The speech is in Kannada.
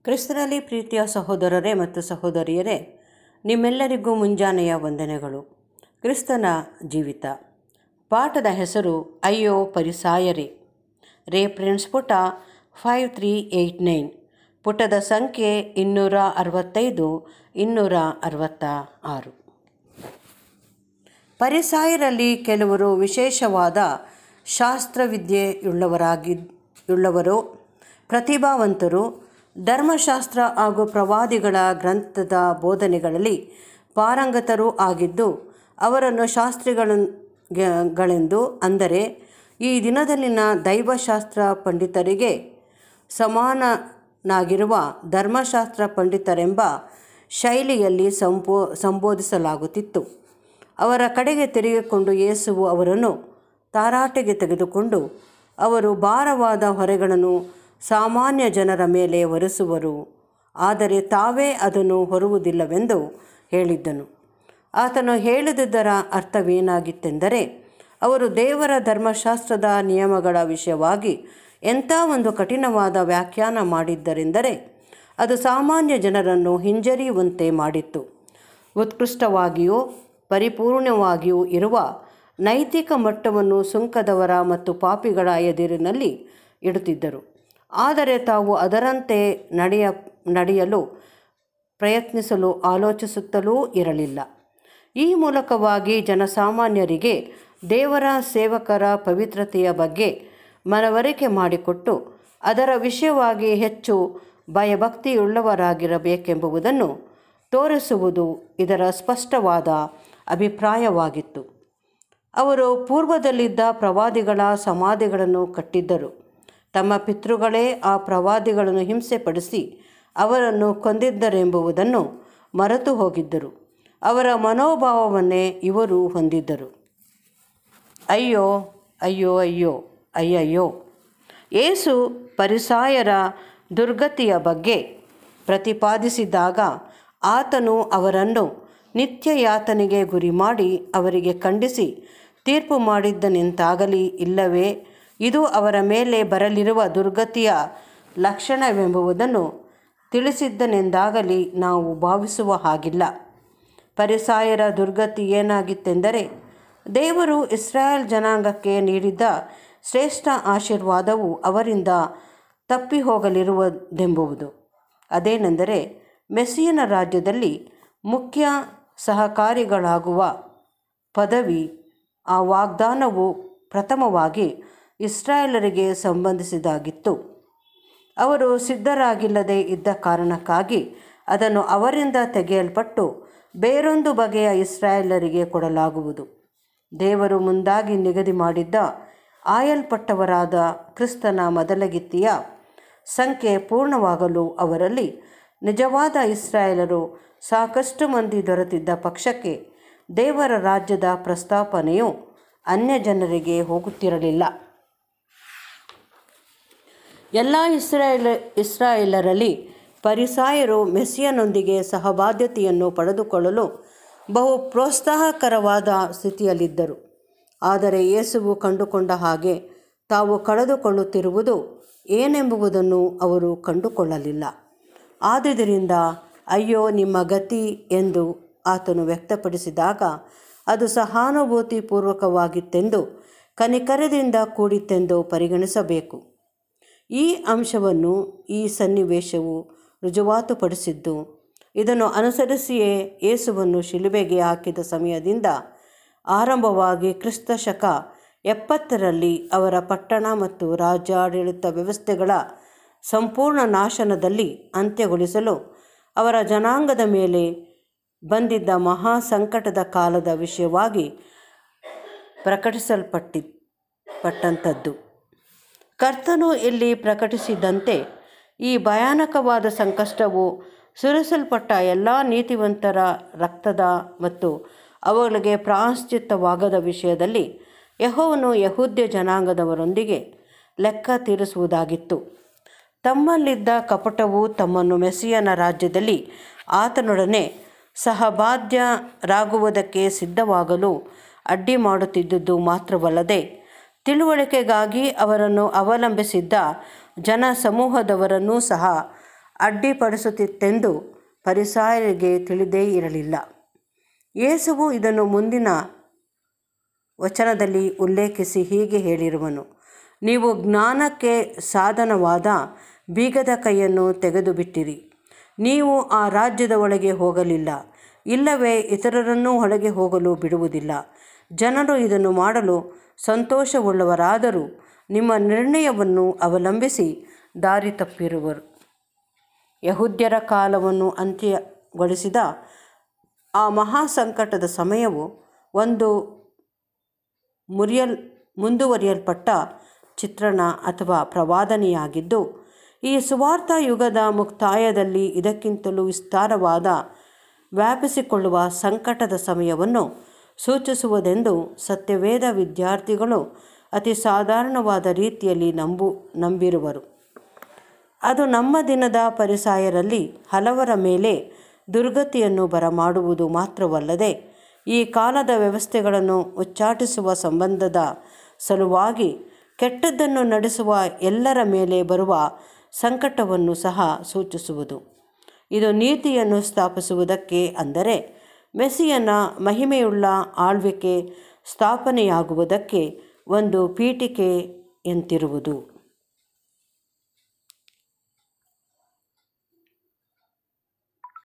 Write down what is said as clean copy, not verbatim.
ಕ್ರಿಸ್ತನಲ್ಲಿ ಪ್ರೀತಿಯ ಸಹೋದರರೇ ಮತ್ತು ಸಹೋದರಿಯರೇ, ನಿಮ್ಮೆಲ್ಲರಿಗೂ ಮುಂಜಾನೆಯ ವಂದನೆಗಳು. ಕ್ರಿಸ್ತನ ಜೀವಿತ ಪಾಠದ ಹೆಸರು ಅಯ್ಯೋ ಪರಿಸಾಯರೇ. ರೆಫರೆನ್ಸ್ ಪುಟ 5389, ಪುಟದ ಸಂಖ್ಯೆ 265 266. ಪರಿಸಾಯರಲ್ಲಿ ಕೆಲವರು ವಿಶೇಷವಾದ ಶಾಸ್ತ್ರವಿದ್ಯೆಯುಳ್ಳವರು, ಪ್ರತಿಭಾವಂತರು, ಧರ್ಮಶಾಸ್ತ್ರ ಹಾಗೂ ಪ್ರವಾದಿಗಳ ಗ್ರಂಥದ ಬೋಧನೆಗಳಲ್ಲಿ ಪಾರಂಗತರೂ ಆಗಿದ್ದು ಅವರನ್ನು ಶಾಸ್ತ್ರಿಗಳೆಂದು, ಅಂದರೆ ಈ ದಿನದಲ್ಲಿನ ದೈವಶಾಸ್ತ್ರ ಪಂಡಿತರಿಗೆ ಸಮಾನನಾಗಿರುವ ಧರ್ಮಶಾಸ್ತ್ರ ಪಂಡಿತರೆಂಬ ಶೈಲಿಯಲ್ಲಿ ಸಂಬೋಧಿಸಲಾಗುತ್ತಿತ್ತು. ಅವರ ಕಡೆಗೆ ತಿರುಗಿಕೊಂಡು ಯೇಸುವು ಅವರನ್ನು ತರಾಟೆಗೆ ತೆಗೆದುಕೊಂಡು, ಅವರು ಭಾರವಾದ ಹೊರೆಗಳನ್ನು ಸಾಮಾನ್ಯ ಜನರ ಮೇಲೆ ಹೊರಿಸುವರು, ಆದರೆ ತಾವೇ ಅದನ್ನು ಹೊರುವುದಿಲ್ಲವೆಂದು ಹೇಳಿದ್ದನು. ಆತನು ಹೇಳಿದುದರ ಅರ್ಥವೇನಾಗಿತ್ತೆಂದರೆ, ಅವರು ದೇವರ ಧರ್ಮಶಾಸ್ತ್ರದ ನಿಯಮಗಳ ವಿಷಯವಾಗಿ ಎಂಥ ಒಂದು ಕಠಿಣವಾದ ವ್ಯಾಖ್ಯಾನ ಮಾಡಿದ್ದರೆಂದರೆ ಅದು ಸಾಮಾನ್ಯ ಜನರನ್ನು ಹಿಂಜರಿಯುವಂತೆ ಮಾಡಿತ್ತು. ಉತ್ಕೃಷ್ಟವಾಗಿಯೂ ಪರಿಪೂರ್ಣವಾಗಿಯೂ ಇರುವ ನೈತಿಕ ಮಟ್ಟವನ್ನು ಸುಂಕದವರ ಮತ್ತು ಪಾಪಿಗಳ ಎದುರಿನಲ್ಲಿ ಇಡುತ್ತಿದ್ದರು, ಆದರೆ ತಾವು ಅದರಂತೆ ನಡೆಯಲು ಪ್ರಯತ್ನಿಸಲು ಆಲೋಚಿಸುತ್ತಲೂ ಇರಲಿಲ್ಲ. ಈ ಮೂಲಕವಾಗಿ ಜನಸಾಮಾನ್ಯರಿಗೆ ದೇವರ ಸೇವಕರ ಪವಿತ್ರತೆಯ ಬಗ್ಗೆ ಮನವರಿಕೆ ಮಾಡಿಕೊಟ್ಟು ಅದರ ವಿಷಯವಾಗಿ ಹೆಚ್ಚು ಭಯಭಕ್ತಿಯುಳ್ಳವರಾಗಿರಬೇಕೆಂಬುದನ್ನು ತೋರಿಸುವುದು ಇದರ ಸ್ಪಷ್ಟವಾದ ಅಭಿಪ್ರಾಯವಾಗಿತ್ತು. ಅವರು ಪೂರ್ವದಲ್ಲಿದ್ದ ಪ್ರವಾದಿಗಳ ಸಮಾಧಿಗಳನ್ನು ಕಟ್ಟಿದ್ದರು. ತಮ್ಮ ಪಿತೃಗಳೇ ಆ ಪ್ರವಾದಿಗಳನ್ನು ಹಿಂಸೆಪಡಿಸಿ ಅವರನ್ನು ಕೊಂದಿದ್ದರೆಂಬುದನ್ನು ಮರೆತು ಹೋಗಿದ್ದರು. ಅವರ ಮನೋಭಾವವನ್ನೇ ಇವರು ಹೊಂದಿದ್ದರು. ಅಯ್ಯೋ ಅಯ್ಯೋ ಅಯ್ಯೋ ಅಯ್ಯಯ್ಯೋ. ಯೇಸು ಪರಿಸಾಯರ ದುರ್ಗತಿಯ ಬಗ್ಗೆ ಪ್ರತಿಪಾದಿಸಿದಾಗ ಆತನು ಅವರನ್ನು ನಿತ್ಯ ಯಾತನೆಗೆ ಗುರಿಮಾಡಿ ಅವರಿಗೆ ಖಂಡಿಸಿ ತೀರ್ಪು ಮಾಡಿದ್ದನೆಂತಾಗಲಿ, ಇಲ್ಲವೇ ಇದು ಅವರ ಮೇಲೆ ಬರಲಿರುವ ದುರ್ಗತಿಯ ಲಕ್ಷಣವೆಂಬುದನ್ನು ತಿಳಿಸಿದ್ದನೆಂದಾಗಲಿ ನಾವು ಭಾವಿಸುವ ಹಾಗಿಲ್ಲ. ಪರಿಸಾಯರ ದುರ್ಗತಿ ಏನಾಗಿತ್ತೆಂದರೆ, ದೇವರು ಇಸ್ರಾಯೇಲ್ ಜನಾಂಗಕ್ಕೆ ನೀಡಿದ್ದ ಶ್ರೇಷ್ಠ ಆಶೀರ್ವಾದವು ಅವರಿಂದ ತಪ್ಪಿ ಹೋಗಲಿರುವುದೆಂಬುದು. ಅದೇನೆಂದರೆ, ಮೆಸ್ಸಿಯನ ರಾಜ್ಯದಲ್ಲಿ ಮುಖ್ಯ ಸಹಕಾರಿಗಳಾಗುವ ಪದವಿ. ಆ ವಾಗ್ದಾನವು ಪ್ರಥಮವಾಗಿ ಇಸ್ರಾಯೇಲರಿಗೆ ಸಂಬಂಧಿಸಿದ್ದಾಗಿತ್ತು. ಅವರು ಸಿದ್ಧರಾಗಿಲ್ಲದೆ ಇದ್ದ ಕಾರಣಕ್ಕಾಗಿ ಅದನ್ನು ಅವರಿಂದ ತೆಗೆಯಲ್ಪಟ್ಟು ಬೇರೊಂದು ಬಗೆಯ ಇಸ್ರಾಯೇಲರಿಗೆ ಕೊಡಲಾಗುವುದು. ದೇವರು ಮುಂದಾಗಿ ನಿಗದಿ ಮಾಡಿದ್ದ ಆಯಲ್ಪಟ್ಟವರಾದ ಕ್ರಿಸ್ತನ ಮೊದಲಗಿತ್ತಿಯ ಸಂಖ್ಯೆ ಪೂರ್ಣವಾಗಲು ಅವರಲ್ಲಿ ನಿಜವಾದ ಇಸ್ರಾಯೇಲರು ಸಾಕಷ್ಟು ಮಂದಿ ದೊರೆತಿದ್ದ ಪಕ್ಷಕ್ಕೆ ದೇವರ ರಾಜ್ಯದ ಪ್ರಸ್ತಾಪನೆಯು ಅನ್ಯ ಜನರಿಗೆ ಹೋಗುತ್ತಿರಲಿಲ್ಲ. ಎಲ್ಲ ಇಸ್ರಾಯೇಲರಲ್ಲಿ ಪರಿಸಾಯರು ಮೆಸ್ಸಿಯನೊಂದಿಗೆ ಸಹಬಾಧ್ಯತೆಯನ್ನು ಪಡೆದುಕೊಳ್ಳಲು ಬಹು ಪ್ರೋತ್ಸಾಹಕರವಾದ ಸ್ಥಿತಿಯಲ್ಲಿದ್ದರು. ಆದರೆ ಯೇಸುವು ಕಂಡುಕೊಂಡ ಹಾಗೆ ತಾವು ಕಳೆದುಕೊಳ್ಳುತ್ತಿರುವುದು ಏನೆಂಬುದನ್ನು ಅವರು ಕಂಡುಕೊಳ್ಳಲಿಲ್ಲ. ಆದುದರಿಂದ ಅಯ್ಯೋ ನಿಮ್ಮ ಗತಿ ಎಂದು ಆತನು ವ್ಯಕ್ತಪಡಿಸಿದಾಗ ಅದು ಸಹಾನುಭೂತಿಪೂರ್ವಕವಾಗಿತ್ತೆಂದು, ಕನಿಕರದಿಂದ ಕೂಡಿತ್ತೆಂದು ಪರಿಗಣಿಸಬೇಕು. ಈ ಅಂಶವನ್ನು ಈ ಸನ್ನಿವೇಶವು ರುಜುವಾತುಪಡಿಸಿದ್ದು, ಇದನ್ನು ಅನುಸರಿಸಿಯೇ ಯೇಸುವನ್ನು ಶಿಲುಬೆಗೆ ಹಾಕಿದ ಸಮಯದಿಂದ ಆರಂಭವಾಗಿ ಕ್ರಿಸ್ತ ಶಕ 70ರಲ್ಲಿ ಅವರ ಪಟ್ಟಣ ಮತ್ತು ರಾಜ್ಯಾಡಳಿತ ವ್ಯವಸ್ಥೆಗಳ ಸಂಪೂರ್ಣ ನಾಶನದಲ್ಲಿ ಅಂತ್ಯಗೊಳಿಸಲು ಅವರ ಜನಾಂಗದ ಮೇಲೆ ಬಂದಿದ್ದ ಮಹಾ ಸಂಕಟದ ಕಾಲದ ವಿಷಯವಾಗಿ ಪ್ರಕಟಿಸಲ್ಪಟ್ಟಂಥದ್ದು. ಕರ್ತನು ಇಲ್ಲಿ ಪ್ರಕಟಿಸಿದಂತೆ ಈ ಭಯಾನಕವಾದ ಸಂಕಷ್ಟವು ಸುರಿಸಲ್ಪಟ್ಟ ಎಲ್ಲ ನೀತಿವಂತರ ರಕ್ತದ ಮತ್ತು ಅವುಗಳಿಗೆ ಪ್ರಾಯಶ್ಚಿತ್ತವಾಗದ ವಿಷಯದಲ್ಲಿ ಯೆಹೋವನು ಯೆಹೂದ್ಯ ಜನಾಂಗದವರೊಂದಿಗೆ ಲೆಕ್ಕ ತೀರಿಸುವುದಾಗಿತ್ತು. ತಮ್ಮಲ್ಲಿದ್ದ ಕಪಟವು ತಮ್ಮನ್ನು ಮೆಸ್ಸಿಯನ ರಾಜ್ಯದಲ್ಲಿ ಆತನೊಡನೆ ಸಹಬಾಧ್ಯರಾಗುವುದಕ್ಕೆ ಸಿದ್ಧವಾಗಲು ಅಡ್ಡಿ ಮಾಡುತ್ತಿದ್ದುದು ಮಾತ್ರವಲ್ಲದೆ, ತಿಳುವಳಿಕೆಗಾಗಿ ಅವರನ್ನು ಅವಲಂಬಿಸಿದ್ದ ಜನ ಸಮೂಹದವರನ್ನೂ ಸಹ ಅಡ್ಡಿಪಡಿಸುತ್ತಿತ್ತೆಂದು ಫರಿಸಾಯರಿಗೆ ತಿಳಿದೇ ಇರಲಿಲ್ಲ. ಯೇಸುವು ಇದನ್ನು ಮುಂದಿನ ವಚನದಲ್ಲಿ ಉಲ್ಲೇಖಿಸಿ ಹೀಗೆ ಹೇಳಿರುವನು, ನೀವು ಜ್ಞಾನಕ್ಕೆ ಸಾಧನವಾದ ಬೀಗದ ಕೈಯನ್ನು ತೆಗೆದುಬಿಟ್ಟಿರಿ. ನೀವು ಆ ರಾಜ್ಯದ ಒಳಗೆ ಹೋಗಲಿಲ್ಲ, ಇಲ್ಲವೇ ಇತರರನ್ನೂ ಒಳಗೆ ಹೋಗಲು ಬಿಡುವುದಿಲ್ಲ. ಜನರು ಇದನ್ನು ಮಾಡಲು ಸಂತೋಷವುಳ್ಳವರಾದರೂ ನಿಮ್ಮ ನಿರ್ಣಯವನ್ನು ಅವಲಂಬಿಸಿ ದಾರಿ ತಪ್ಪಿರುವರು. ಯಹೂದ್ಯರ ಕಾಲವನ್ನು ಅಂತ್ಯಗೊಳಿಸಿದ ಆ ಮಹಾಸಂಕಟದ ಸಮಯವು ಒಂದು ಮುಂದುವರಿಯಲ್ಪಟ್ಟ ಚಿತ್ರಣ ಅಥವಾ ಪ್ರವಾದನೆಯಾಗಿದ್ದು, ಈ ಸುವಾರ್ಥ ಯುಗದ ಮುಕ್ತಾಯದಲ್ಲಿ ಇದಕ್ಕಿಂತಲೂ ವಿಸ್ತಾರವಾದ ವ್ಯಾಪಿಸಿಕೊಳ್ಳುವ ಸಂಕಟದ ಸಮಯವನ್ನು ಸೂಚಿಸುವುದೆಂದು ಸತ್ಯವೇದ ವಿದ್ಯಾರ್ಥಿಗಳು ಅತಿ ಸಾಧಾರಣವಾದ ರೀತಿಯಲ್ಲಿ ನಂಬಿರುವರು. ಅದು ನಮ್ಮ ದಿನದ ಫರಿಸಾಯರಲ್ಲಿ ಹಲವರ ಮೇಲೆ ದುರ್ಗತಿಯನ್ನು ಬರಮಾಡುವುದು ಮಾತ್ರವಲ್ಲದೆ, ಈ ಕಾಲದ ವ್ಯವಸ್ಥೆಗಳನ್ನು ಉಚ್ಚಾಟಿಸುವ ಸಂಬಂಧದ ಸಲುವಾಗಿ ಕೆಟ್ಟದ್ದನ್ನು ನಡೆಸುವ ಎಲ್ಲರ ಮೇಲೆ ಬರುವ ಸಂಕಟವನ್ನು ಸಹ ಸೂಚಿಸುವುದು. ಇದು ನೀತಿಯನ್ನು ಸ್ಥಾಪಿಸುವುದಕ್ಕೆ, ಅಂದರೆ ಮೆಸ್ಸಿಯನ ಮಹಿಮೆಯುಳ್ಳ ಆಳ್ವಿಕೆ ಸ್ಥಾಪನೆಯಾಗುವುದಕ್ಕೆ ಒಂದು ಪೀಠಿಕೆಯಂತಿರುವುದು.